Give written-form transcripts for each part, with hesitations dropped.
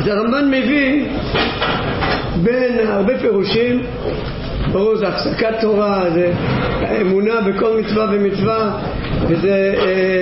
אז הרמב"ן מביא בין הרבה פירושים, ברור זה הפסקת תורה, זה אמונה בכל מצווה ומצווה, וזה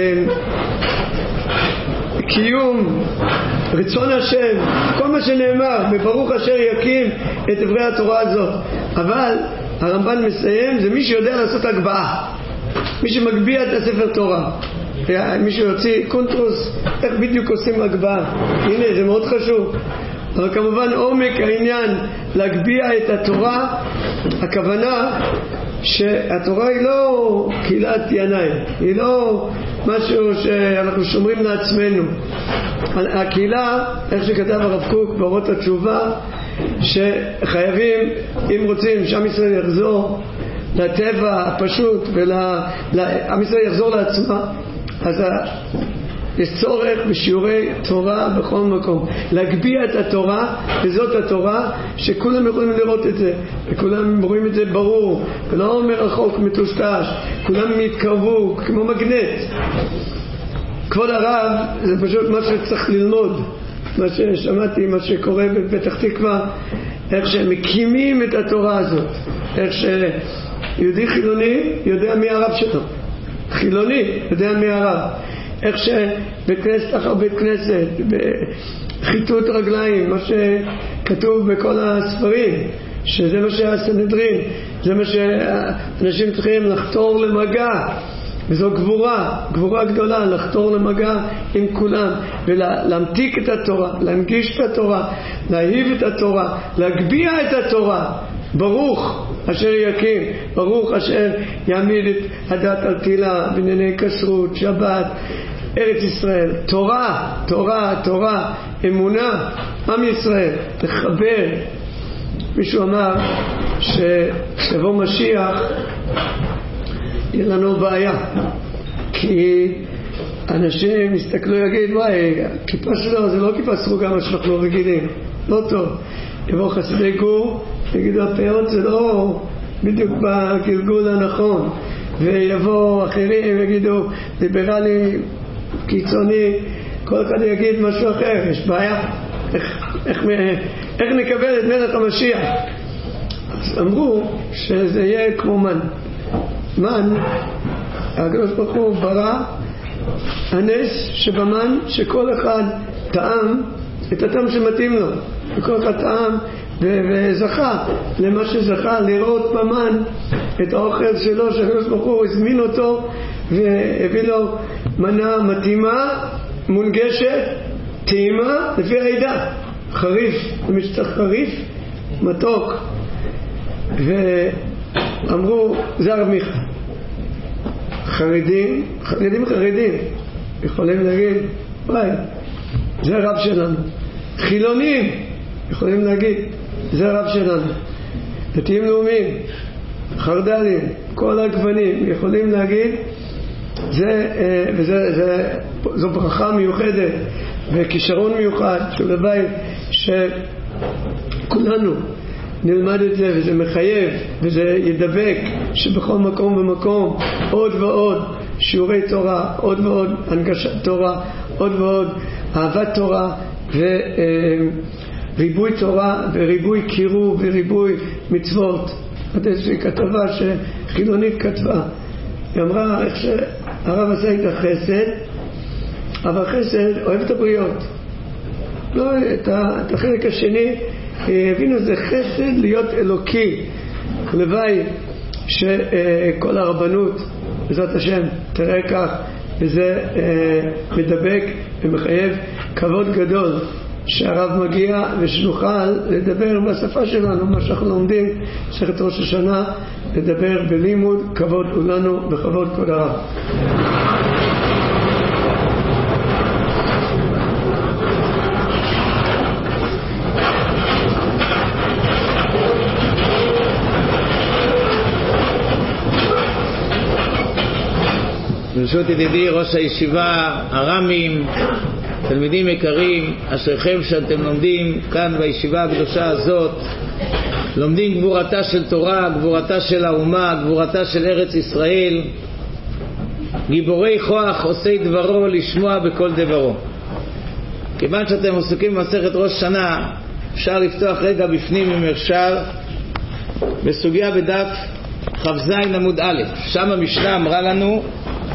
קיום רצון השם, כל מה שנאמר בברוך אשר יקים את דברי התורה הזאת. אבל הרמב"ן מסיים, זה מי שיודע לעשות הגבהה, מי שמגביה את הספר תורה. מישהו יוציא קונטרוס איך בדיוק עושים הגבהה, הנה זה מאוד חשוב. אבל כמובן עומק העניין להגביה את התורה, הכוונה שהתורה היא לא קהילת יניים, היא לא משהו שאנחנו שומרים לעצמנו. הקהילה, איך שכתב הרב קוק באורות התשובה, שחייבים, אם רוצים שעם ישראל יחזור לטבע הפשוט ועם ישראל יחזור לעצמה, אז יש צורך בשיעורי תורה בכל מקום, להגביה את התורה, וזאת התורה שכולם יכולים לראות את זה, וכולם רואים את זה ברור, ולא מרחוק מטושטש, כולם מתקרבו כמו מגנט. כבוד הרב, זה פשוט מה שצריך ללמוד, מה ששמעתי, מה שקורה בפתח תקווה, איך שהם מקימים את התורה הזאת, איך שיהודי חילוני יודע מי הרב שלו, חילוני יודע מי הרב, איך שבית כנסת אחר בית כנסת, בחיתות רגליים, מה שכתוב בכל הספרים, שזה מה שהסנהדרין, זה מה שאנשים צריכים לחתור למגע, וזו גבורה גדולה, לחתור למגע עם כולם, ולהמתיק את התורה, להנגיש את התורה, להאהיב את התורה, להגביה את התורה. ברוך אשר יקים, ברוך אשר יעמיד את הדת על תילה, בענייני כשרות, שבת, ארץ ישראל, תורה, אמונה, עם ישראל, לחבר. מישהו אמר שכשיבוא משיח יהיה לנו בעיה, כי אנשים יסתכלו יגיד, וואי, הכיפה שלו זה לא כיפה סרוגה מה שאנחנו רגילים, לא טוב. יבוא חסידי גור, יגידו הפאות זה לא בדיוק בגלגול הנכון, ויבוא אחרים יגידו ליברלי קיצוני, כל אחד יגיד משהו אחר. יש בעיה, איך נקבל את מלך המשיח? אז אמרו שזה יהיה כמו מן, הקדוש ברוך הוא ברא הנס שבמן, שכל אחד טעם את הטעם שמתאים לו, וכל אחד טעם וזכה למה שזכה, לראות במן את האוכל שלו, שהקדוש ברוך הוא הזמין אותו והביא לו מנה מתאימה, מונגשת, טעימה לפי העדה, חריף, למי שצריך חריף, מתוק. ואמרו זה הרב מיכה, חרדים יכולים להגיד וואי זה הרב שלנו, חילונים יכולים להגיד זה הרב שלנו, דתיים לאומיים, חרד"לים, כל הגוונים יכולים להגיד זו ברכה מיוחדת וכישרון מיוחד של הבית שכולנו נלמד את זה, וזה מחייב וזה ידבק שבכל מקום ומקום עוד ועוד שיעורי תורה, עוד ועוד הנגשת תורה, עוד ועוד אהבת תורה וריבוי תורה וריבוי קירוב וריבוי מצוות. איזושהי כתבה שחילונית כתבה, היא אמרה איך שהרב עשה את החסד, אבל חסד אוהב את הבריות, לא את החלק השני. הבינו זה חסד להיות אלוקי. לוואי שכל הרבנות בעזרת השם תראה כך, וזה מדבק ומחייב כבוד גדול שהרב מגיע ושנוכל לדבר בשפה שלנו, מה שאנחנו לומדים מסכת ראש השנה, לדבר בלימוד. כבוד הוא לנו בכבוד כבוד הרב. ברשות ידידי ראש הישיבה, הרמים, תלמידים יקרים, אשריכם שאתם לומדים כאן בישיבה הקדושה הזאת, לומדים גבורתה של תורה, גבורתה של האומה, גבורתה של ארץ ישראל, גיבורי כוח עושי דברו לשמוע בכל דברו. כיוון שאתם עוסקים במסכת ראש שנה, אפשר לפתוח רגע בפנים אם אפשר בסוגיה בדף כ"ז עמוד א'. שם המשנה אמרה לנו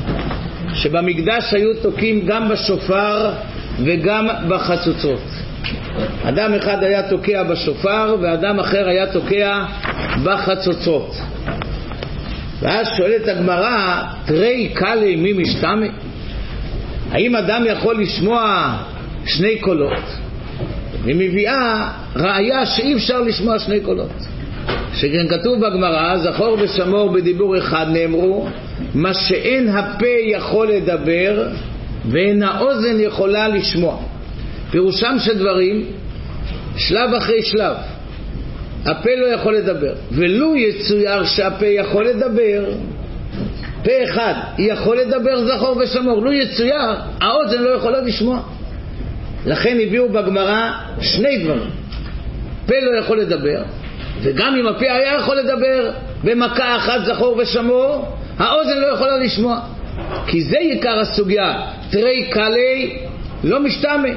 שבמקדש היו תוקעים גם בשופר וגם בחצוצרות. אדם אחד היה תוקע בשופר ואדם אחר היה תוקע בחצוצרות. ואז שואלת הגמרא, תרי קלי מי משתמע? האם אדם יכול לשמוע שני קולות? היא מביאה ראיה שאי אפשר לשמוע שני קולות. שכן כתוב בגמרא, זכור ושמור בדיבור אחד נאמרו, מה שאין הפה יכול לדבר ואין האוזן יכולה לשמוע. פירושם של דברים, שלב אחרי שלב. הפה לא יכול לדבר, ולו יצויר שהפה יכול לדבר, פה אחד יכול לדבר זכור ושמור, לו יצויר האוזן לא יכולה לשמוע. לכן הביאו בגמרא שני דברים, פה לא יכול לדבר, וגם אם הפה היה יכול לדבר במכה אחת זכור ושמור, האוזן לא יכולה לשמוע. כי זה עיקר הסוגיה, תרי קלי לא משתמע.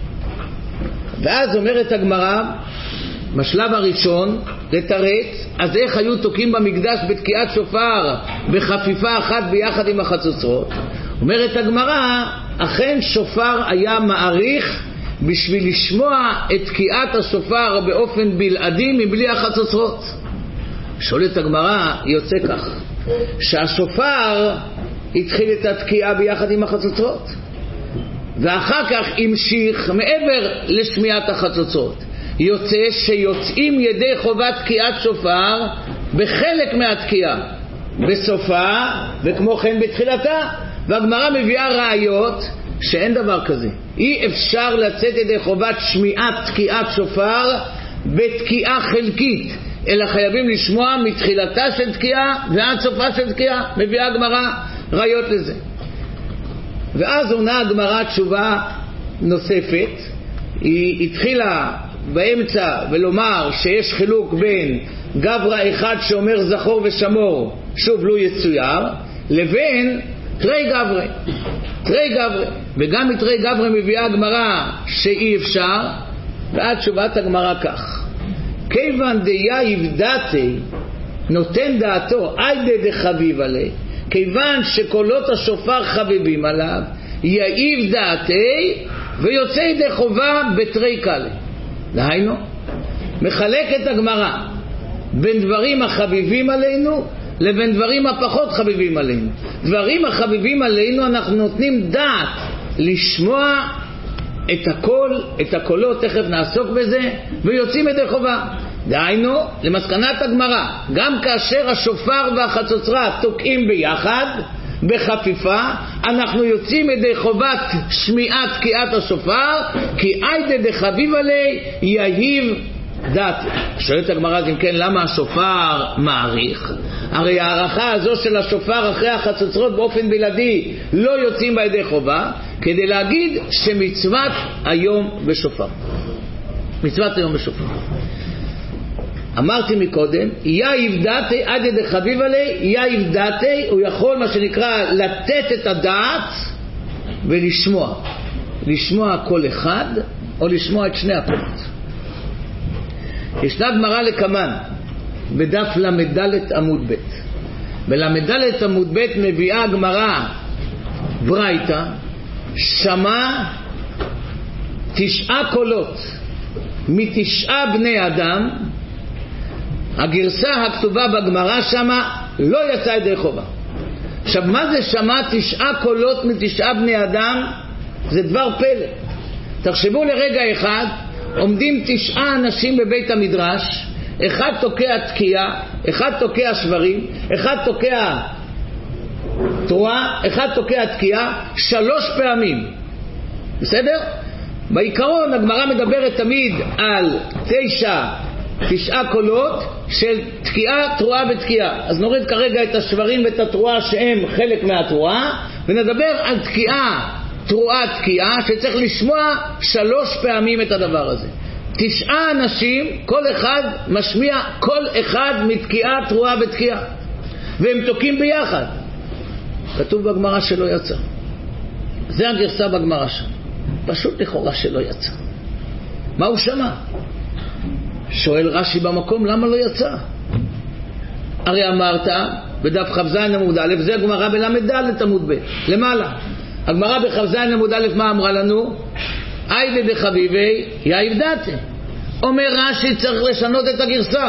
ואז אומרת הגמרא בשלב הראשון לתרץ, אז איך היו תוקעים במקדש בתקיעת שופר בחפיפה אחת ביחד עם החצוצרות? אומרת הגמרא, אכן שופר היה מעריך בשביל לשמוע את תקיעת השופר באופן בלעדי מבלי החצוצרות. שואלת הגמרא, יוצא כך שהשופר התחיל את התקיעה ביחד עם החצוצרות ואחר כך המשיך מעבר לשמיעת החצוצרות. יוצא שיוצאים ידי חובת תקיעת שופר בחלק מהתקיעה, בסופה וכמו כן בתחילתה. והגמרא מביאה ראיות שאין דבר כזה, אי אפשר לצאת ידי חובת שמיעת תקיעת שופר בתקיעה חלקית, אלא חייבים לשמוע מתחילתה של תקיעה ועד סופה של תקיעה. מביאה הגמרא ראיות לזה. ואז עונה הגמרא תשובה נוספת. היא התחילה באמצע ולומר שיש חילוק בין גברא אחד שאומר זכור ושמור, שוב לא יצויר, לבין תרי גברא. תרי גברא, וגם מתרי גברא מביאה הגמרא שאי אפשר. ועד תשובת הגמרא כך, כיוון דייב דעתי, נותן דעתו איידה דחביב עלי, כיוון שקולות השופר חביבים עליו, יעיב דעתי ויוצא ידי חובה בתרי קלי. דהיינו, מחלקת הגמרא בין דברים החביבים עלינו לבין דברים הפחות חביבים עלינו. דברים החביבים עלינו אנחנו נותנים דעת לשמוע את הקול, את הקולות, תכף נעסוק בזה, ויוצאים ידי חובה. דהיינו, למסקנת הגמרא, גם כאשר השופר והחצוצרה תוקעים ביחד בחפיפה, אנחנו יוצאים ידי חובת שמיעת תקיעת השופר, כי איידה דחביב עלי יהיב דעתי. שואלת הגמרא אם כן, למה השופר מעריך? הרי הערכה הזו של השופר אחרי החצוצרות באופן בלעדי לא יוצאים בידי חובה, כדי להגיד שמצוות היום בשופר, מצוות היום בשופר. אמרתי מקודם, יאיב דעתי עד ידי חביב עלי, יאיב דעתי, הוא יכול מה שנקרא לתת את הדעת ולשמוע, לשמוע כל אחד או לשמוע את שני הקולות. ישנה גמרא לקמן בדף למדלת עמוד ב'. בלמדלת עמוד ב' מביאה גמרא ברייתא, שמע 9 קולות מ9 בני אדם. הגרסה הכתובה בגמרא שמה לא יצא ידי חובה. עכשיו, מה זה שמע 9 קולות מ9 בני אדם? זה דבר פלא. תחשבו לרגע אחד, עומדים 9 אנשים בבית המדרש, אחד תוקע תקיעה, אחד תוקע שברים, אחד תוקע תרועה, אחד תוקע תקיעה 3 פעמים. בסדר? בעיקרון הגמרא מדברת תמיד על 9 קולות של תקיעה, תרועה ותקיעה. אז נוריד כרגע את השברים ואת התרועה שהם חלק מהתרועה, ונדבר על תקיעה, תרועה, תקיעה, שצריך לשמוע 3 פעמים את הדבר הזה. 9 אנשים, כל אחד משמיע כל אחד מתקיעה, תרועה ותקיעה, והם תוקים ביחד. כתוב בגמרא שלא יצא. זה הגרסה בגמרא שם. פשוט לכאורה שלא יצא. מה הוא שמע? שואל רש"י במקום, למה לא יצא? הרי אמרת בדף כ"ז עמוד א', זה הגמרא בל"ד עמוד ב' למעלה. הגמרא בכ"ז עמוד א' מה אמרה לנו? איידה דחביבי יאיב דתי. אומר רש"י צריך לשנות את הגרסה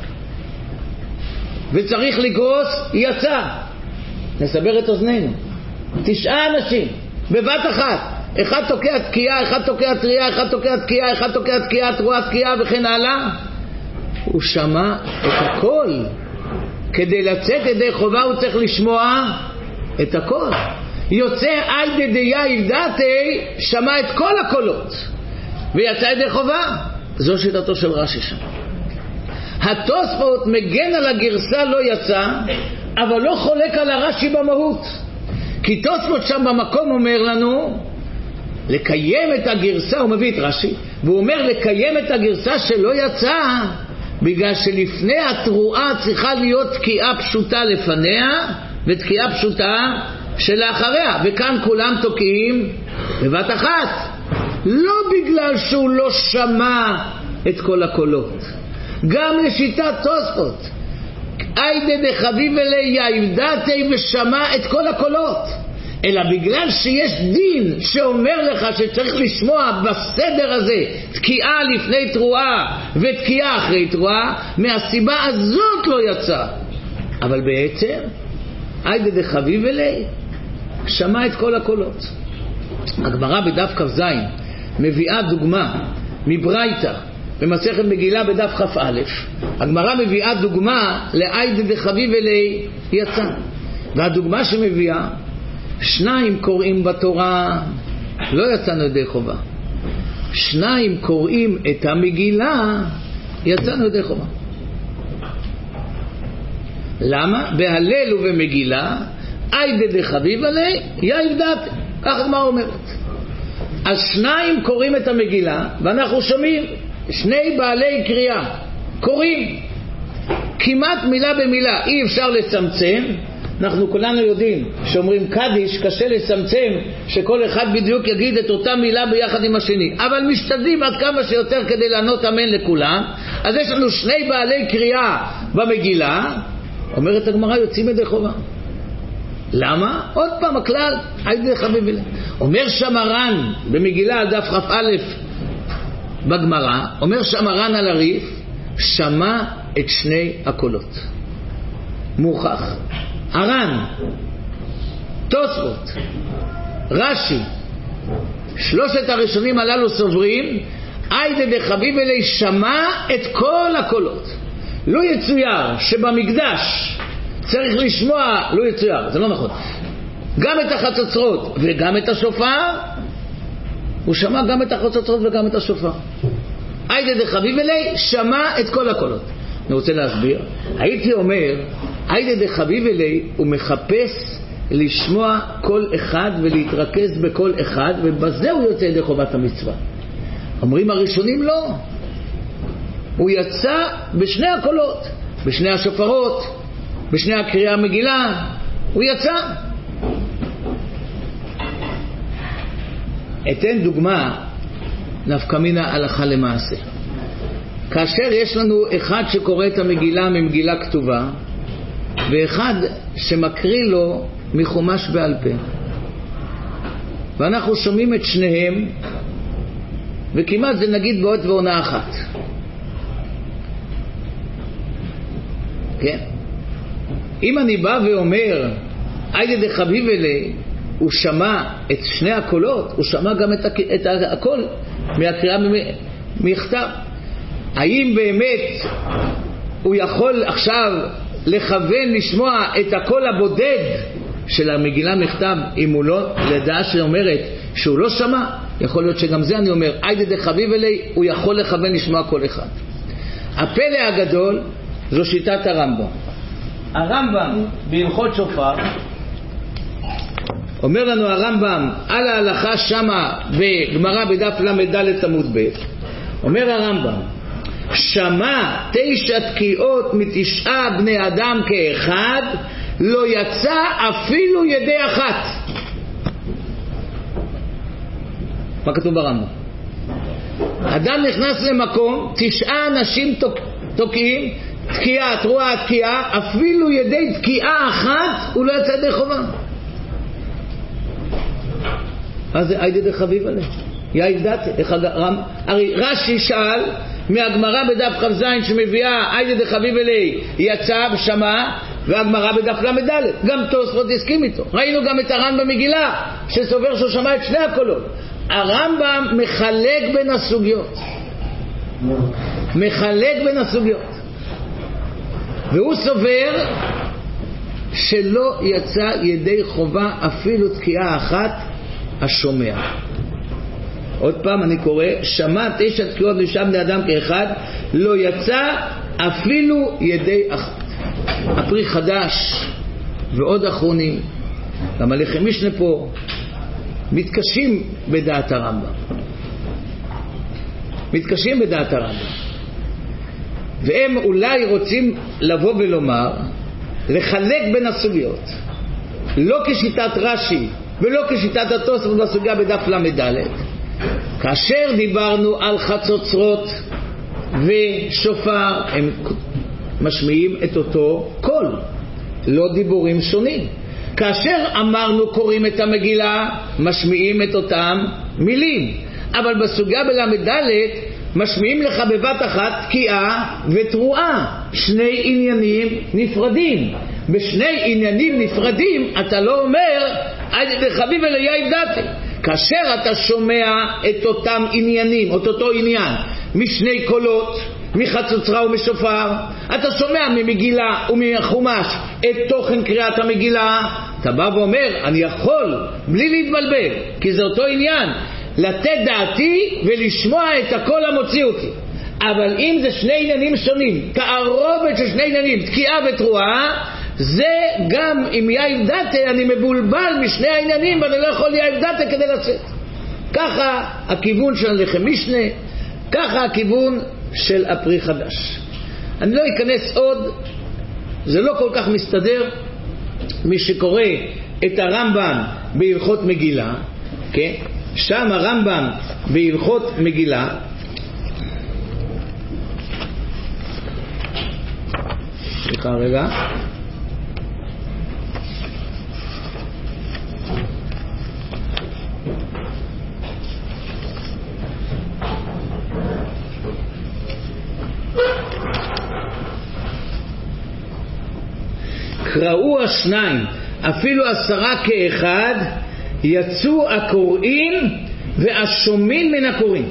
וצריך לגרוס יצא. נסבר את אוזנינו, 9 אנשים בבת אחת, אחד תוקע תקיעה, אחד תוקע טריה, אחד תוקע תקיעה, אחד תוקע תקיעה, תרועה תקיעה וכן הלאה. הוא שמע את הכל. כדי לצאת ידי חובה הוא צריך לשמוע את הכל. יוצא איידה דייב דתי, שמע את כל הקולות ויצא ידי חובה. זו שיטתו של רש"י שם. התוספות מגן על הגרסה לא יצא, אבל לא חולק על הרש"י במהות. כי תוספות שם במקום אומר לנו לקיים את הגרסה, הוא מביא את רש"י והוא אומר לקיים את הגרסה שלא יצא, בגלל שלפני התרועה צריכה להיות תקיעה פשוטה לפניה ותקיעה פשוטה שלאחריה, וכאן כולם תוקעים בבת אחת. לא בגלל שהוא לא שמע את כל הקולות, גם לשיטת תוספות איידה דחביב אלי יאיב דתי ושמע את כל הקולות, אלא בגלל שיש דין שאומר לך שצריך לשמוע בסדר הזה תקיעה לפני תרועה ותקיעה אחרי תרועה, מהסיבה הזאת לא יצא. אבל בעצם איידה דחביב אלי שמע את כל הקולות. הגמרא בדף כ"ז מביאה דוגמה מברייתא במסכת מגילה בדף כ"א. הגמרא מביאה דוגמה לאיידה דחביב אלי יצא, והדוגמה שמביאה 2 קוראים בתורה לא יצאנו ידי חובה, 2 קוראים את המגילה יצאנו ידי חובה. למה? בהלל ובמגילה איידה דחביב אלי יאיב דתי, כך הגמרא אומרת. אז 2 קוראים את המגילה ואנחנו שומעים 2 בעלי קריאה קוראים כמעט מילה במילה, אי אפשר לצמצם. אנחנו כולנו יודעים שאומרים קדיש קשה לצמצם שכל אחד בדיוק יגיד את אותה מילה ביחד עם השני, אבל משתדלים עד כמה שיותר כדי לענות אמן לכולם. אז יש לנו 2 בעלי קריאה במגילה, אומרת הגמרא יוצאים ידי חובה. למה? עוד פעם הכלל איידה דחביב אלי. אומר שמרן במגילה על דף כ"א בגמרא, אומר שמרן על הריף שמע את 2 הקולות. מוכח. הר"ן, תוספות, רש"י, 3 הראשונים הללו סוברים איידה דחביב אלי שמע את כל הקולות. לא יצויר שבמקדש צריך לשמוע, לא יצויר, זה לא נכון, גם את החצוצרות וגם את השופר. הוא שמע גם את החצוצרות וגם את השופר. איידה דחביב אלי שמע את כל הקולות. אני רוצה להסביר. הייתי אומר איידה דחביב אלי הוא מחפש לשמוע כל אחד ולהתרכז בכל אחד, ובזה הוא יוצא ידי חובת המצווה. אומרים הראשונים לא, הוא יצא ב2 הקולות, ב2 השופרות, ב2 הקריאה המגילה, הוא יצא. אתן דוגמה נפקא מינה הלכה למעשה. כאשר יש לנו אחד שקורא את המגילה ממגילה כתובה ואחד שמקריא לו מחומש בעל פה, ואנחנו שומעים את שניהם וכמעט זה נגיד באות ועונה אחת, כן? אם אני בא ואומר איידה דחביב אלי הוא שמע את 2 הקולות, הוא שמע גם את הקול מהקריאה מכתב, האם באמת הוא יכול עכשיו לכוון לשמוע את הקול הבודד של המגילה מכתב אם הוא לא, לדעה שאומרת שהוא לא שמע? יכול להיות שגם זה אני אומר איידה דחביב אלי הוא יכול לכוון לשמוע כל אחד. הפלא הגדול זו שיטת הרמב"ם. הרמב"ם בהלכות שופר אומר לנו הרמב"ם על ההלכה שמה בגמרא בדף ל"ד עמוד ב', אומר הרמב"ם שמע 9 תקיעות מ9 בני אדם כאחד לא יצא אפילו ידי אחת. מה כתוב ברמב"ם? אדם נכנס למקום, 9 אנשים תוקעים, תקיעה, תרועה, תקיעה, אפילו ידי תקיעה אחת הוא לא יצא ידי חובה. אז זה היידי דחביב עליה, יאי דתי. הרי רש"י שאל מהגמרא בדף כ"ז שמביאה היידי דחביב עליה יצא ושמע, והגמרא בדף ל"ד, גם תוספות הסכים איתו. ראינו גם את הרמב"ם במגילה שסובר שהוא שמע את שני הקולות. הרמב"ם מחלק בין הסוגיות, והוא סובר שלא יצא ידי חובה אפילו תקיעה אחת השומע. עוד פעם אני קורא, שמע 9 תקיעות ושם בני אדם כאחד, לא יצא אפילו ידי אחת. הפרי חדש ועוד אחרונים, גם הלחם משנה פה, מתקשים בדעת הרמב"ם, והם אולי רוצים לבוא ולומר, לחלק בין הסוגיות, לא כשיטת רש"י ולא כשיטת התוספות בסוגיה בדף ל"ד. כאשר דיברנו על חצוצרות ושופר, הם משמיעים את אותו קול, לא דיבורים שונים. כאשר אמרנו קוראים את המגילה, משמיעים את אותם מילים, אבל בסוגיה בל"ד משמיעים לך בבת אחת תקיעה ותרועה, 2 עניינים נפרדים. בשני עניינים נפרדים אתה לא אומר היידי דחביב עליה יאי דתי. כאשר אתה שומע את אותם עניינים, אותו עניין, משני קולות, מחצוצרה ומשופר, אתה שומע ממגילה ומחומש את תוכן קריאת המגילה, אתה בא ואומר אני יכול בלי להתבלבל, כי זה אותו עניין, לתת דעתי ולשמוע את הקול המוציא אותי. אבל אם זה 2 עניינים שונים, תערובת של 2 עניינים, תקיעה ותרועה, זה גם אם יאי דתי אני מבולבל משני העניינים ואני לא יכול יאי דתי כדי לצאת. ככה הכיוון של הלחם משנה, ככה הכיוון של הפרי חדש. אני לא אכנס עוד, זה לא כל כך מסתדר. מי שקורא את הרמב"ם בהלכות מגילה, כן? שם הרמב"ם בהלכות מגילה, סליחה רגע, קראו 2 אפילו 10 כאחד, יצאו הקוראים והשומעים מן הקוראים.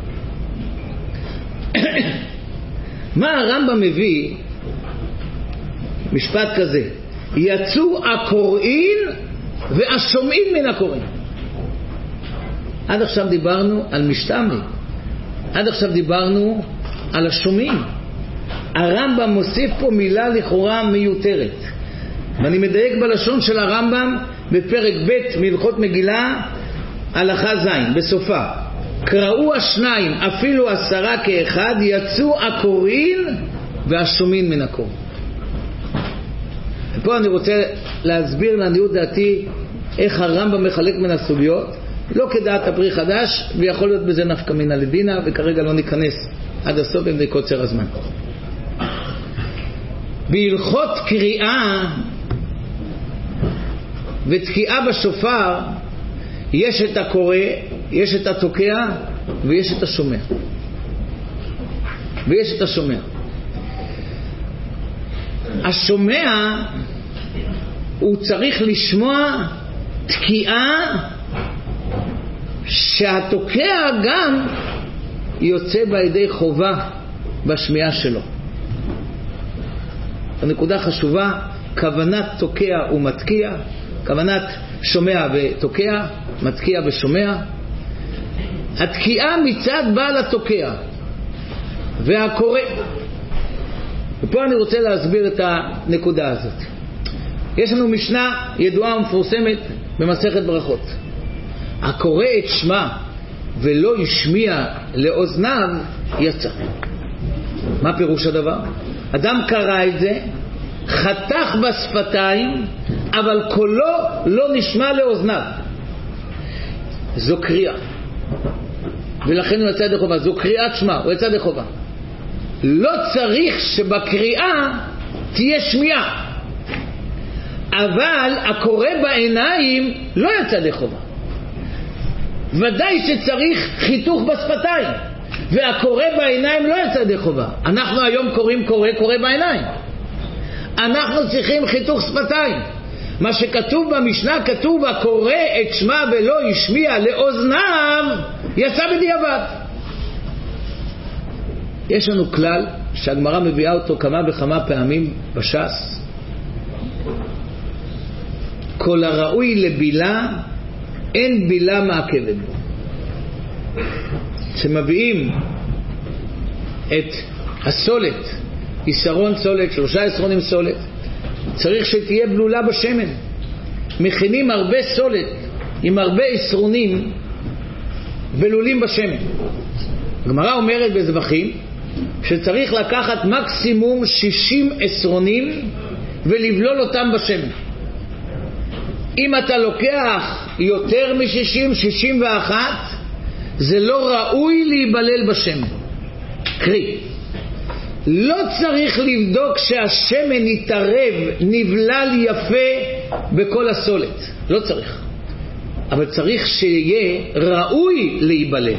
מה הרמב"ם מביא? משפט כזה, יצאו הקוראים והשומעים מן הקוראים. עד עכשיו דיברנו על משתמע, עד עכשיו דיברנו על השומעים. הרמב"ם מוסיף פה מילה לכאורה מיותרת, ואני מדייק בלשון של הרמב"ם בפרק ב' מהלכות מגילה הלכה ז' בסופה, קראו 2 אפילו 10 כאחד, יצאו הקוראים והשומעים מן הקוראים. ופה אני רוצה להסביר לעניות דעתי איך הרמב"ם מחלק מן הסוגיות, לא כדעת הפרי חדש, ויכול להיות בזה נפקא מינה לדינה, וכרגע לא ניכנס עד הסוף עם קוצר הזמן. בהלכות קריאה ותקיעה בשופר יש את הקורא, יש את התוקע ויש את השומע. השומע הוא צריך לשמוע תקיעה שהתוקע גם יוצא בידי חובה בשמיעה שלו. הנקודה חשובה, כוונת תוקע ומתקיע, כוונת שומע ותוקע, מתקיע ושומע. התקיעה מצד בעל התוקע והקורא. ופה אני רוצה להסביר את הנקודה הזאת. יש לנו משנה ידועה ומפורסמת במסכת ברכות, הקורא את שמה ולא ישמיע לאוזניו יצא. מה פירוש הדבר? אדם קרא את זה, חתך בשפתיים, אבל קולו לא נשמע לאוזניו. זו קריאה. ולכן הוא יצא ידי חובה. זו קריאת שמע, הוא יצא ידי חובה. לא צריך שבקריאה תהיה שמיעה, אבל הקורא בעיניים לא יצא ידי חובה. ודאי שצריך חיתוך בשפתיים, והקורא בעיניים לא יצא ידי חובה. אנחנו היום קוראים קורא בעיניים. אנחנו צריכים חיתוך שפתיים. מה שכתוב במשנה, כתוב הקורא את שמע ולא ישמיע לאוזניו יצא בדיעבד. יש לנו כלל שהגמרא מביאה אותו כמה וכמה פעמים בש"ס: כל הראוי לבילה אין בילה מעכבת בו. שמביאים את הסולת, יסרון סולת, 3 יסרונים סולת, צריך שתהיה בלולה בשמן. מכינים הרבה סולת עם הרבה יסרונים בלולים בשמן. הגמרא אומרת בזבחים שצריך לקחת מקסימום 60 יסרונים ולבלול אותם בשמן. אם אתה לוקח יותר מ-60, 61, זה לא ראוי להיבלל בשמן. קרי, לא צריך לבדוק שהשמן יתערב, נבלל יפה בכל הסולת. לא צריך. אבל צריך שיהיה ראוי להיבלל.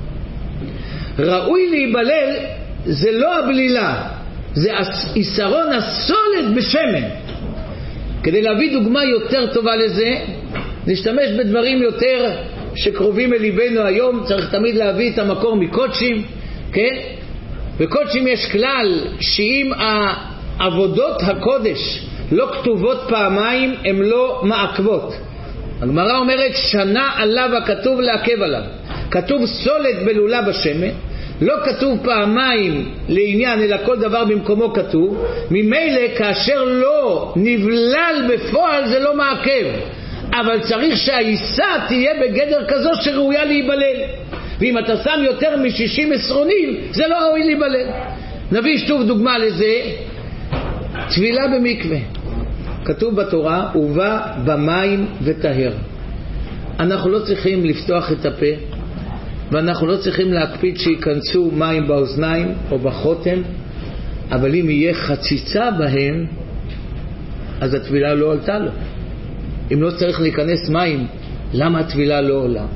ראוי להיבלל זה לא הבלילה, זה יסרון הסולת בשמן. כדי להביא דוגמה יותר טובה לזה, נשתמש בדברים יותר שקרובים אל ליבנו היום. צריך תמיד להביא את המקור מקודשים, כן? בקודשים יש כלל שאם העבודות הקודש לא כתובות פעמיים, הן לא מעכבות. הגמרא אומרת שנה עליו הכתוב לעכב עליו. כתוב סולת בלולה בשמן, לא כתוב פעמיים לעניין, אלא כל דבר במקומו כתוב. ממילא כאשר לא נבלל בפועל זה לא מעכב, אבל צריך שהעיסה תהיה בגדר כזו שראויה להיבלל. ואם אתה שם יותר מ-60 יסרונים זה לא ראוי להיבלל. נביא שוב דוגמה לזה. טבילה במקווה, כתוב בתורה ובא במים וטהר. אנחנו לא צריכים לפתוח את הפה, ואנחנו לא צריכים להקפיד שיכנסו מים באוזניים או בחותם, אבל אם יהיה חציצה בהם אז הטבילה לא עולתה לו. אם לא צריך להיכנס מים, למה הטבילה לא עולה?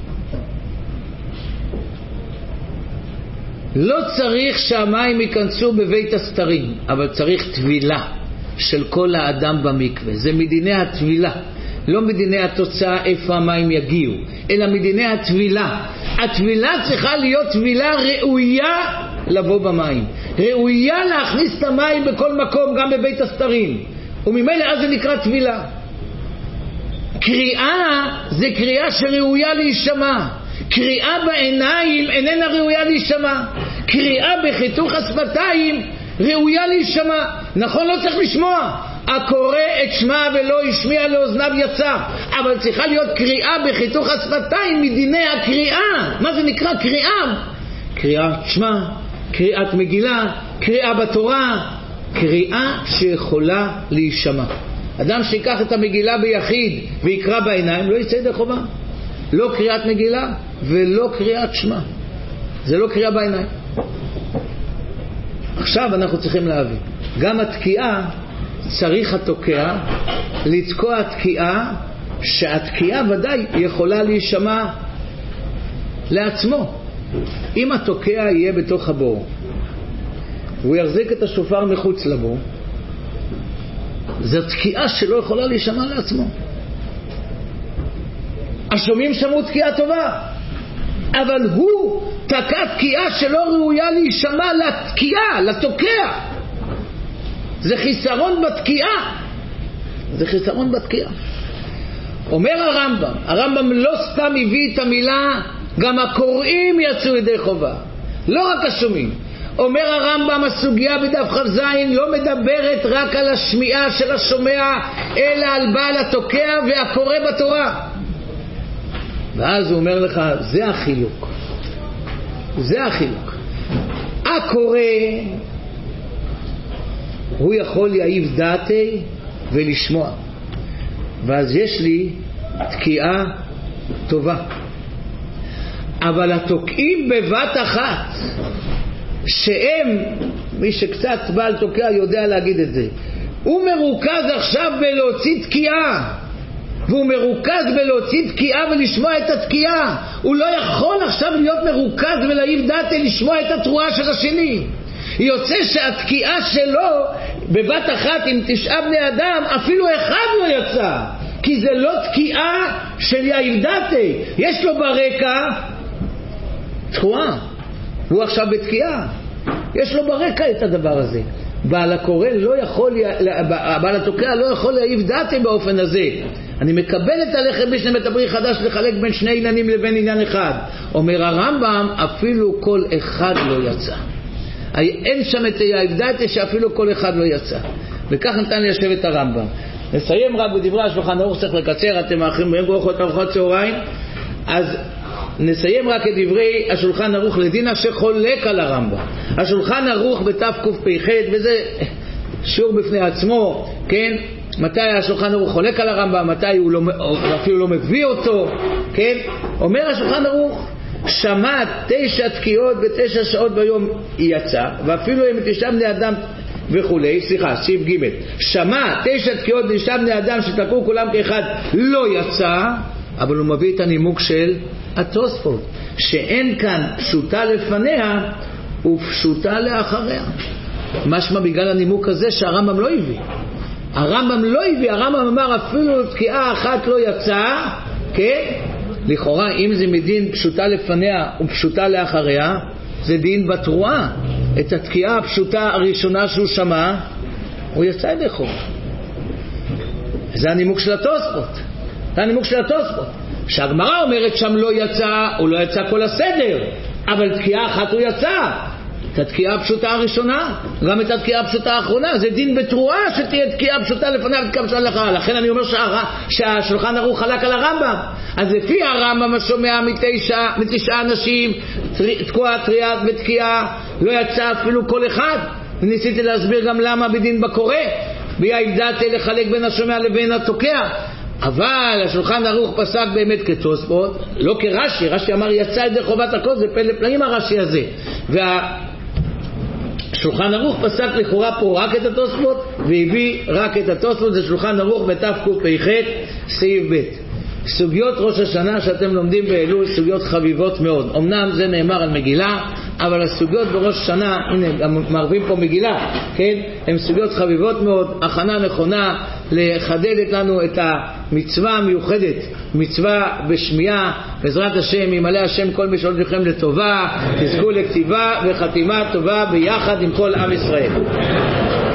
לא צריך שהמים ייכנסו בבית הסתרים, אבל צריך טבילה של כל האדם במקווה. זה מדיני הטבילה, לא מדיני התוצאה איפה המים יגיעו, אלא מדיני הטבילה. הטבילה צריכה להיות טבילה ראויה לבוא במים, ראויה להכניס את המים בכל מקום, גם בבית הסתרים, וממילא אז זה נקרא טבילה. קריאה זה קריאה שראויה להישמע. קריאה בעיניים איננה ראויה להישמע. קריאה בחיתוך השפתיים ראויה להישמע. נכון, לא צריך לשמוע. הקורא את שמע ולא ישמיע לאוזניו יצא, אבל צריכה להיות קריאה בחיתוך השפתיים מדיני הקריאה. מה זה נקרא קריאה? קריאת שמע, קריאת מגילה, קריאה בתורה, קריאה שיכולה להישמע. אדם שיקח את המגילה ביחיד ויקרא בעיניים לא יצא ידי חובה. לא קריאת מגילה ולא קריאת שמע, זה לא קריאה בעיניים. עכשיו אנחנו צריכים להבין, גם התקיעה צריך התוקע לתקוע תקיעה שהתקיעה ודאי יכולה להישמע לעצמו. אם התוקע יהיה בתוך הבור והוא יחזיק את השופר מחוץ לבור, זו תקיעה שלא יכולה להישמע לעצמו. השומעים שמעו תקיעה טובה, אבל הוא תקע תקיעה שלא ראויה להישמע לתקיעה, לתוקע. זה חיסרון בתקיעה. זה חיסרון בתקיעה. אומר הרמב"ם לא סתם הביא את המילה גם הקוראים יצאו ידי חובה, לא רק השומעים. אומר הרמב"ם, הסוגיה בדף כ"ז לא מדברת רק על השמיעה של השומע, אלא על בעל התוקע והקורא בתורה. ואז הוא אומר לך, זה החילוק. זה החילוק. הקורא הוא יכול להעיב דעתי ולשמוע, ואז יש לי תקיעה טובה. אבל התוקעים בבת אחת, שהם, מי שקצת בעל תוקע יודע להגיד את זה, הוא מרוכז עכשיו בלהוציא תקיעה, והוא מרוכז בלהוציא תקיעה ולשמוע את התקיעה. הוא לא יכול עכשיו להיות מרוכז ולהעיב דעתי לשמוע את התרועה של השני. יוצא שהתקיעה שלו בבת אחת עם 9 בני אדם, אפילו אחד לא יצא, כי זה לא תקיעה של יעיב דעתי. יש לו ברקע תרועה, והוא עכשיו בתקיעה, יש לו ברקע את הדבר הזה. בעל הקורא לא יכול, בעל התוקע לא יכול להעיב דעתי באופן הזה. אני מקבל את הלחם בשנה מטברי חדש לחלק בין שני עניינים לבין עניין אחד. אומר הרמב"ם, אפילו כל אחד לא יצא. אין שם את יעיב דעתי שאפילו כל אחד לא יצא. וכך ניתן ליישב את הרמב"ם. נסיים רק בדברי השולחן ערוך, צריך לקצר, אתם מאחרים בהם ברוכות ארוחת צהריים. אז נסיים רק את דברי השולחן ערוך לדין שחולק על הרמב"ם. השולחן ערוך בתקפ"ח, וזה שיעור בפני עצמו, כן? מתי השולחן ערוך חולק על הרמב"ם, מתי הוא לא, אפילו לא מביא אותו, כן? אומר השולחן ערוך, שמע 9 תקיעות ב9 שעות ביום יצא, ואפילו הם 9 בני אדם וכולי, סעיף ג', שמע 9 תקיעות ב9 בני אדם שתקעו כולם כאחד לא יצא, אבל הוא מביא את הנימוק של התוספות, שאין כאן פשוטה לפניה ופשוטה לאחריה. משמע בגלל הנימוק הזה שהרמב"ם לא הביא. הרמב"ם אמר אפילו תקיעה אחת לא יצא, כן? לכאורה אם זה מדין פשוטה לפניה ופשוטה לאחריה, זה דין בתרועה. את התקיעה הפשוטה הראשונה שהוא שמע, הוא יצא ידי חובה. זה הנימוק של התוספות. שהגמרא אומרת שם לא יצא, הוא לא יצא כל הסדר, אבל תקיעה אחת הוא יצא. את התקיעה הפשוטה הראשונה, גם את התקיעה הפשוטה האחרונה, זה דין בתרועה שתהיה תקיעה פשוטה לפניה ותקיעה פשוטה לאחריה. לכן אני אומר שהשולחן ערוך חלק על הרמב"ם. אז לפי הרמב"ם השומע מ9 אנשים תקוע טריית ותקיעה לא יצא אפילו כל אחד. וניסיתי להסביר גם למה בדין בקורא ביעיב דעתי לחלק בין השומע לבין התוקע. אבל השולחן ערוך פסק באמת כתוספות, לא כרש"י. רש"י אמר יצא ידי חובת הכל, זה פלא פלאים הרש"י הזה. והשולחן ערוך פסק לכאורה פה רק את התוספות, והביא רק את התוספות. זה שולחן ערוך בתקפ"ח סעיף ב'. סוגיות ראש השנה שאתם לומדים באלול, סוגיות חביבות מאוד. אמנם זה נאמר על מגילה, אבל הסוגיות בראש השנה, הנה גם מערבים פה מגילה, כן? הן סוגיות חביבות מאוד, הכנה נכונה לחדד לנו את המצווה המיוחדת, מצווה בשמיעה. בעזרת השם ימלא השם כל משאלות לכם לטובה, תזכו לכתיבה וחתימה טובה ביחד עם כל עם ישראל.